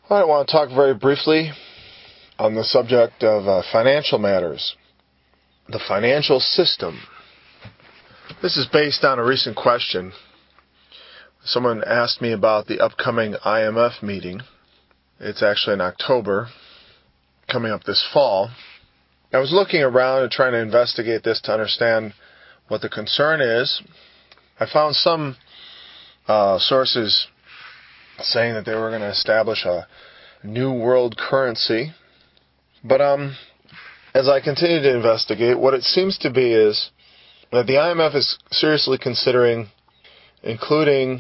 I want to talk very briefly on the subject of financial matters, the financial system. This is based on a recent question. Someone asked me about the upcoming IMF meeting. It's actually in October, coming up this fall. I was looking around and trying to investigate this to understand what the concern is. I found some sources saying that they were going to establish a new world currency. But as I continue to investigate, what it seems to be is that the IMF is seriously considering including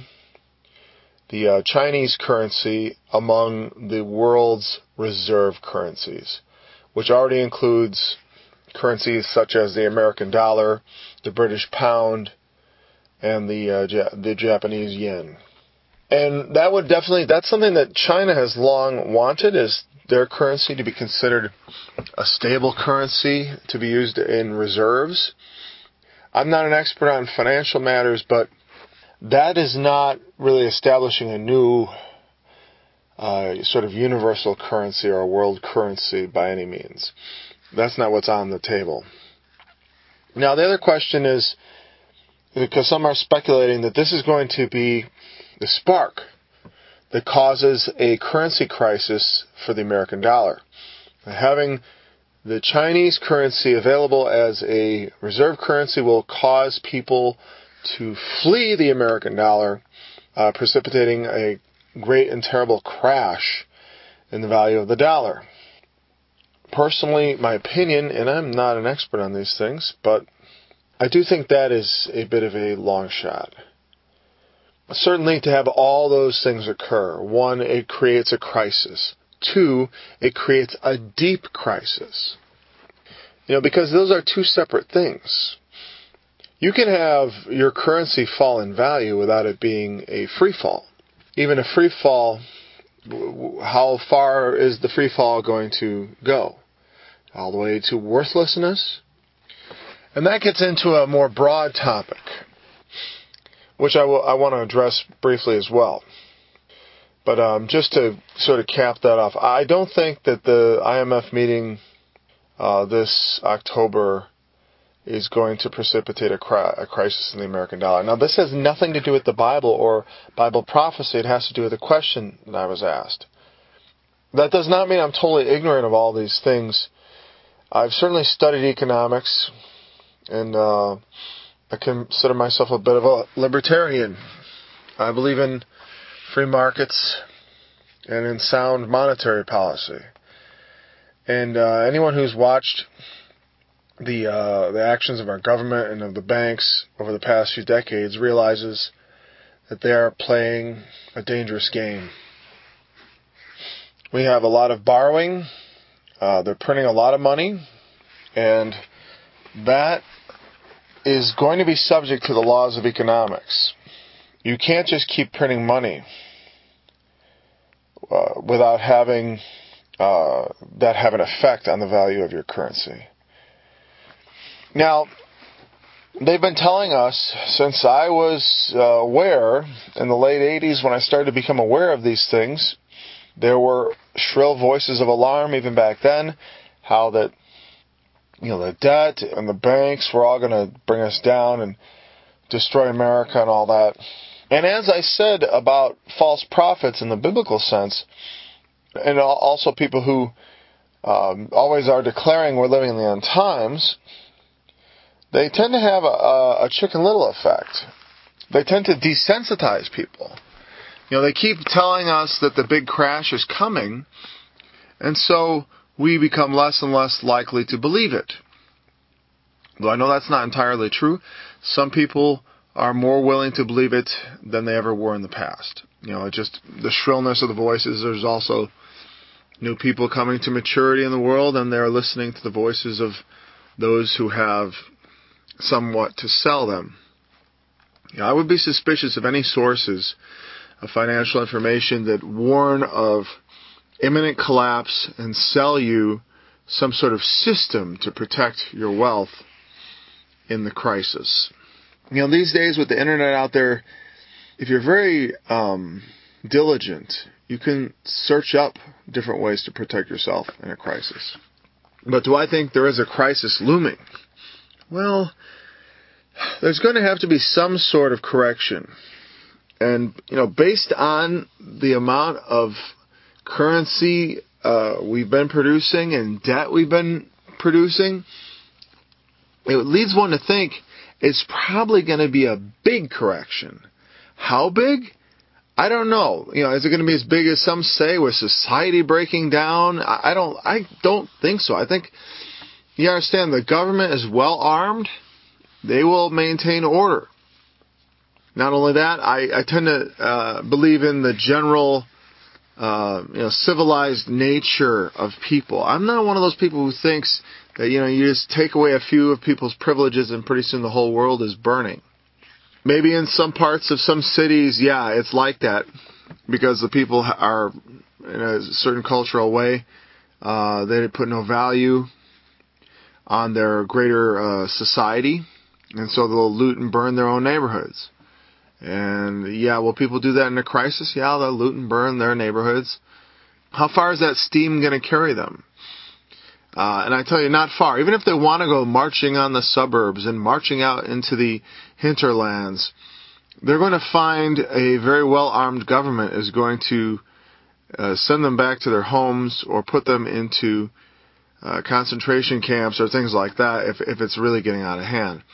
the Chinese currency among the world's reserve currencies, which already includes currencies such as the American dollar, the British pound, and the Japanese yen. And that's something that China has long wanted, is their currency to be considered a stable currency to be used in reserves. I'm not an expert on financial matters, but that is not really establishing a new sort of universal currency or a world currency by any means. That's not what's on the table. Now, the other question is, because some are speculating that this is going to be the spark that causes a currency crisis for the American dollar. Having the Chinese currency available as a reserve currency will cause people to flee the American dollar, precipitating a great and terrible crash in the value of the dollar. Personally, my opinion, and I'm not an expert on these things, but I do think that is a bit of a long shot. Certainly, to have all those things occur, one, it creates a crisis. Two, it creates a deep crisis. Because those are two separate things. You can have your currency fall in value without it being a free fall. Even a free fall, how far is the free fall going to go? All the way to worthlessness? And that gets into a more broad topic, which I want to address briefly as well. But just to sort of cap that off, I don't think that the IMF meeting this October is going to precipitate a crisis in the American dollar. Now, this has nothing to do with the Bible or Bible prophecy. It has to do with a question that I was asked. That does not mean I'm totally ignorant of all these things. I've certainly studied economics, and I consider myself a bit of a libertarian. I believe in free markets and in sound monetary policy. And anyone who's watched the actions of our government and of the banks over the past few decades realizes that they are playing a dangerous game. We have a lot of borrowing. They're printing a lot of money. And that is going to be subject to the laws of economics. You can't just keep printing money without having that have an effect on the value of your currency. Now, they've been telling us since I was aware in the late 80s, when I started to become aware of these things, there were shrill voices of alarm even back then, how that the debt and the banks were all going to bring us down and destroy America and all that. And as I said about false prophets in the biblical sense, and also people who always are declaring we're living in the end times, they tend to have a Chicken Little effect. They tend to desensitize people. They keep telling us that the big crash is coming, and so we become less and less likely to believe it. Though I know that's not entirely true. Some people are more willing to believe it than they ever were in the past. Just the shrillness of the voices. There's also new people coming to maturity in the world, and they're listening to the voices of those who have somewhat to sell them. I would be suspicious of any sources of financial information that warn of imminent collapse and sell you some sort of system to protect your wealth in the crisis. These days with the internet out there, if you're very diligent. You can search up different ways to protect yourself in a crisis. But do I think there is a crisis looming? Well, there's going to have to be some sort of correction. And, based on the amount of currency we've been producing and debt we've been producing, it leads one to think it's probably going to be a big correction. How big? I don't know. Is it going to be as big as some say, with society breaking down? I don't think so. I think you understand the government is well armed. They will maintain order. Not only that, I tend to believe in the general, civilized nature of people. I'm not one of those people who thinks that, you just take away a few of people's privileges and pretty soon the whole world is burning. Maybe in some parts of some cities, it's like that because the people are in a certain cultural way. They put no value on their greater society, and so they'll loot and burn their own neighborhoods. And will people do that in a crisis? They'll loot and burn their neighborhoods. How far is that steam going to carry them? And I tell you, not far. Even if they want to go marching on the suburbs and marching out into the hinterlands, they're going to find a very well-armed government is going to send them back to their homes or put them into concentration camps or things like that if it's really getting out of hand.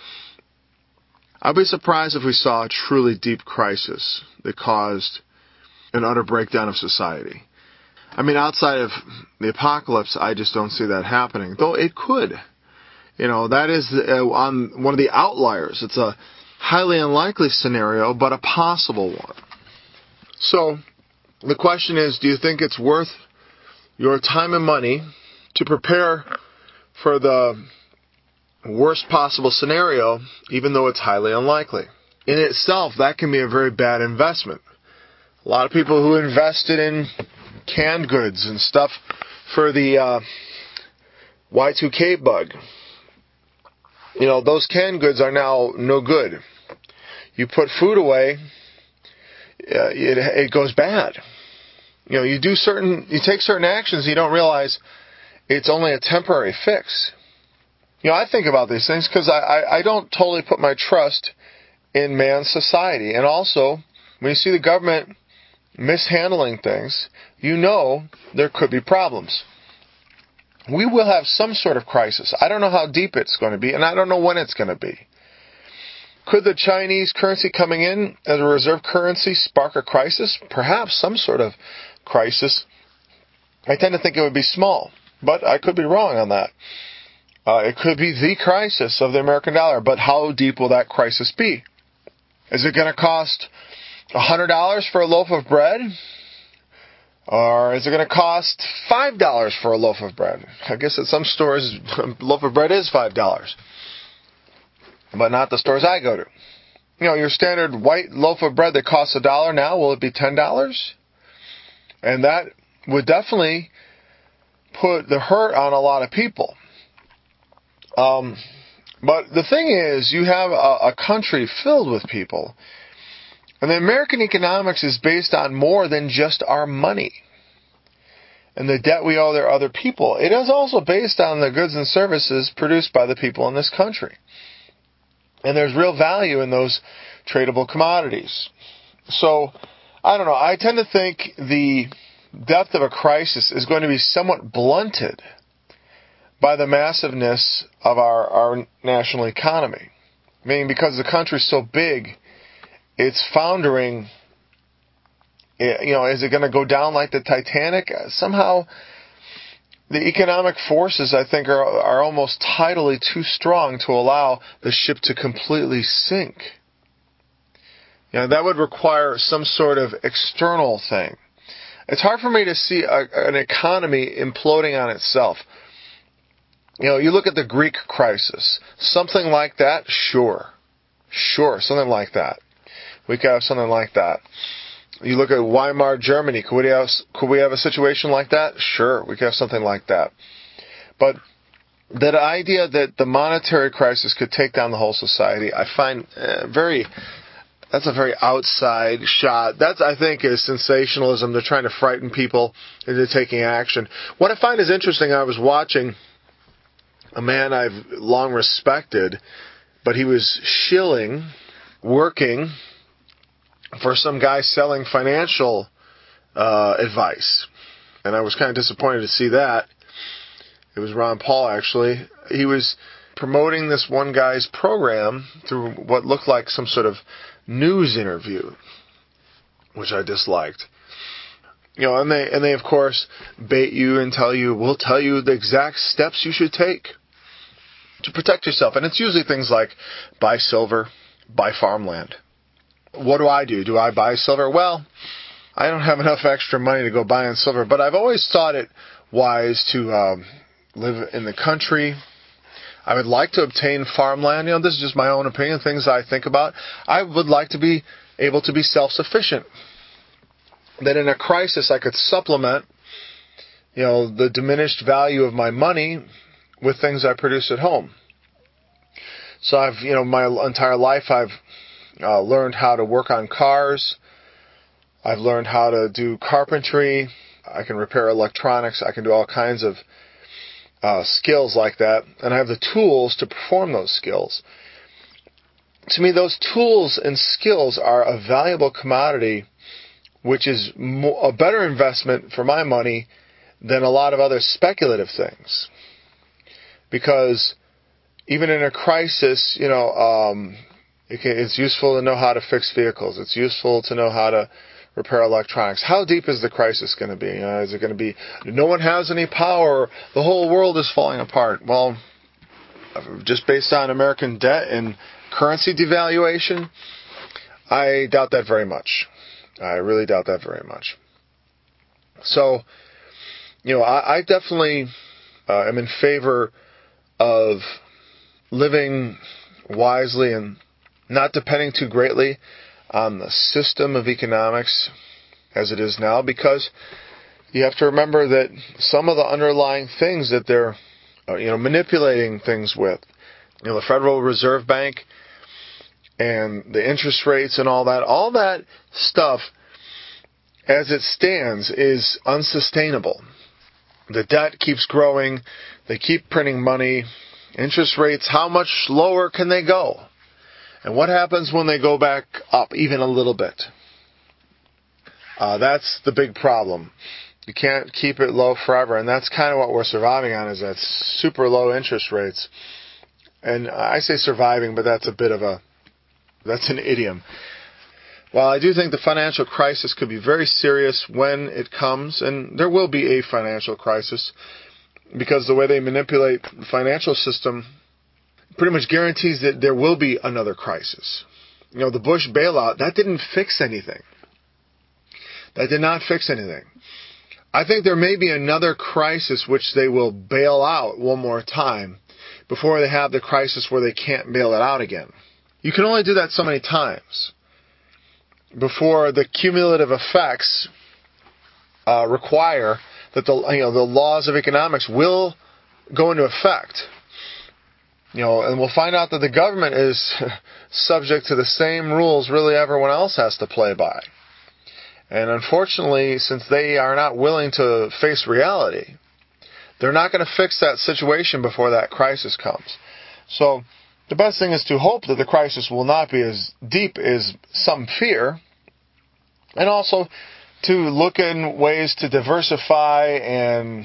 I'd be surprised if we saw a truly deep crisis that caused an utter breakdown of society. Outside of the apocalypse, I just don't see that happening. Though it could. That is on one of the outliers. It's a highly unlikely scenario, but a possible one. So, the question is, do you think it's worth your time and money to prepare for the worst possible scenario, even though it's highly unlikely? In itself, that can be a very bad investment. A lot of people who invested in canned goods and stuff for the Y2K bug, those canned goods are now no good. You put food away, it goes bad. You take certain actions, you don't realize it's only a temporary fix. I think about these things because I don't totally put my trust in man's society. And also, when you see the government mishandling things, there could be problems. We will have some sort of crisis. I don't know how deep it's going to be, and I don't know when it's going to be. Could the Chinese currency coming in as a reserve currency spark a crisis? Perhaps some sort of crisis. I tend to think it would be small, but I could be wrong on that. It could be the crisis of the American dollar, but how deep will that crisis be? Is it going to cost $100 for a loaf of bread? Or is it going to cost $5 for a loaf of bread? I guess at some stores, a loaf of bread is $5. But not the stores I go to. Your standard white loaf of bread that costs $1 now, will it be $10? And that would definitely put the hurt on a lot of people. But the thing is, you have a country filled with people. And the American economics is based on more than just our money and the debt we owe to other people. It is also based on the goods and services produced by the people in this country. And there's real value in those tradable commodities. So, I don't know. I tend to think the depth of a crisis is going to be somewhat blunted by the massiveness of our national economy. Meaning because the country's so big, it's foundering. Is it going to go down like the Titanic? Somehow, the economic forces, I think, are almost tidally too strong to allow the ship to completely sink. That would require some sort of external thing. It's hard for me to see an economy imploding on itself. You look at the Greek crisis. Something like that? Sure, something like that. We could have something like that. You look at Weimar Germany. Could we have a situation like that? Sure, we could have something like that. But that idea that the monetary crisis could take down the whole society, I find very That's a very outside shot. That, I think, is sensationalism. They're trying to frighten people into taking action. What I find is interesting, I was watching a man I've long respected, but he was shilling, working for some guy selling financial advice. And I was kind of disappointed to see that. It was Ron Paul, actually. He was promoting this one guy's program through what looked like some sort of news interview, which I disliked. And they of course bait you and we'll tell you the exact steps you should take to protect yourself. And it's usually things like buy silver, buy farmland. What do? Do I buy silver? Well, I don't have enough extra money to go buying silver, but I've always thought it wise to live in the country. I would like to obtain farmland. This is just my own opinion, things I think about. I would like to be able to be self-sufficient. That in a crisis I could supplement, the diminished value of my money with things I produce at home. So I've, my entire life I've learned how to work on cars. I've learned how to do carpentry. I can repair electronics. I can do all kinds of skills like that, and I have the tools to perform those skills. To me, those tools and skills are a valuable commodity, which is a better investment for my money than a lot of other speculative things. Because even in a crisis, it's useful to know how to fix vehicles. It's useful to know how to repair electronics. How deep is the crisis going to be? Is it going to be no one has any power, the whole world is falling apart? Well, just based on American debt and currency devaluation, I doubt that very much. I really doubt that very much. So, I definitely am in favor of living wisely and not depending too greatly on the system of economics as it is now, because you have to remember that some of the underlying things that they're manipulating things with, the Federal Reserve Bank and the interest rates and all that stuff as it stands is unsustainable. The debt keeps growing, they keep printing money, interest rates, how much lower can they go? And what happens when they go back up even a little bit? That's the big problem. You can't keep it low forever, and that's kind of what we're surviving on, is that super low interest rates. And I say surviving, but that's that's an idiom. While I do think the financial crisis could be very serious when it comes, and there will be a financial crisis, because the way they manipulate the financial system pretty much guarantees that there will be another crisis. The Bush bailout, that didn't fix anything. That did not fix anything. I think there may be another crisis which they will bail out one more time before they have the crisis where they can't bail it out again. You can only do that so many times before the cumulative effects require that the laws of economics will go into effect. And we'll find out that the government is subject to the same rules really everyone else has to play by. And unfortunately, since they are not willing to face reality, they're not going to fix that situation before that crisis comes. So the best thing is to hope that the crisis will not be as deep as some fear, and also to look in ways to diversify and,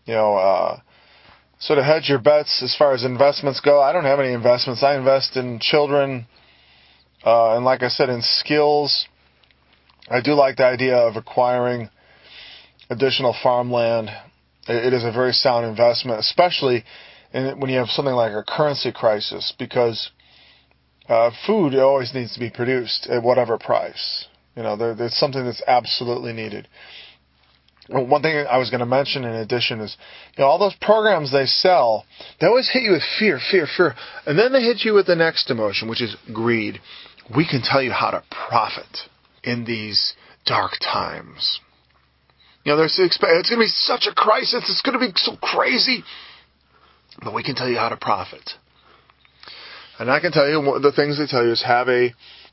sort of hedge your bets as far as investments go. I don't have any investments. I invest in children, and like I said, in skills. I do like the idea of acquiring additional farmland. It is a very sound investment, especially when you have something like a currency crisis, because food always needs to be produced at whatever price. There's something that's absolutely needed. One thing I was going to mention in addition is, all those programs they sell, they always hit you with fear, and then they hit you with the next emotion, which is greed. We can tell you how to profit in these dark times. It's going to be such a crisis, it's going to be so crazy, but we can tell you how to profit. And I can tell you, the things they tell you is have a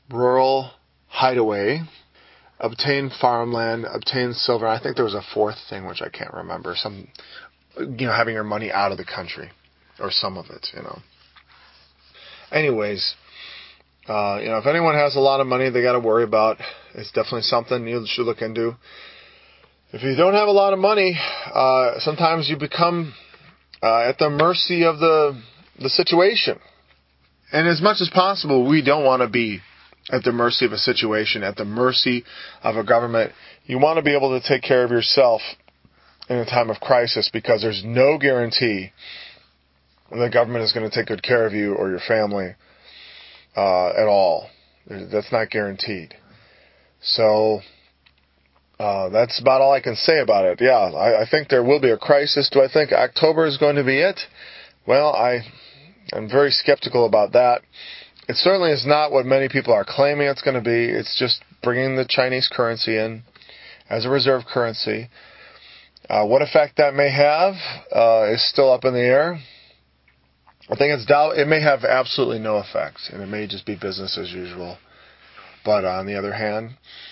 rural hideaway, obtain farmland, obtain silver. I think there was a fourth thing which I can't remember. Having your money out of the country, or some of it. Anyways, if anyone has a lot of money they got to worry about, it's definitely something you should look into. If you don't have a lot of money, sometimes you become at the mercy of the situation. And as much as possible, we don't want to be at the mercy of a situation, at the mercy of a government. You want to be able to take care of yourself in a time of crisis, because there's no guarantee the government is going to take good care of you or your family at all. That's not guaranteed. So that's about all I can say about it. Yeah, I think there will be a crisis. Do I think October is going to be it? Well, I'm very skeptical about that. It certainly is not what many people are claiming it's going to be. It's just bringing the Chinese currency in as a reserve currency. What effect that may have is still up in the air. I think it may have absolutely no effect, and it may just be business as usual. But on the other hand,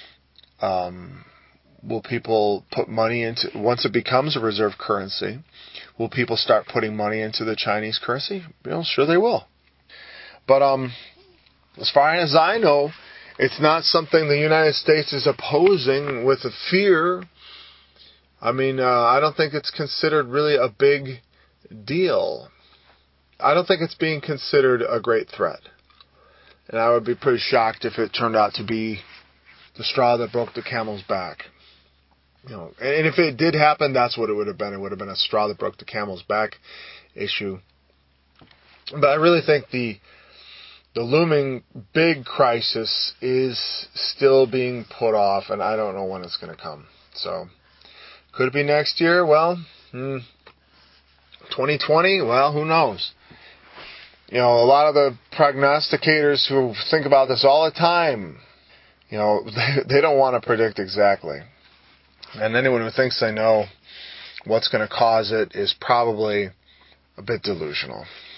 will people put money into, once it becomes a reserve currency, will people start putting money into the Chinese currency? Sure they will. But as far as I know, it's not something the United States is opposing with a fear. I don't think it's considered really a big deal. I don't think it's being considered a great threat. And I would be pretty shocked if it turned out to be the straw that broke the camel's back. And if it did happen, that's what it would have been. It would have been a straw that broke the camel's back issue. But I really think the looming big crisis is still being put off, and I don't know when it's going to come. So, could it be next year? Well, 2020? Well, who knows? A lot of the prognosticators who think about this all the time, they don't want to predict exactly. And anyone who thinks they know what's going to cause it is probably a bit delusional.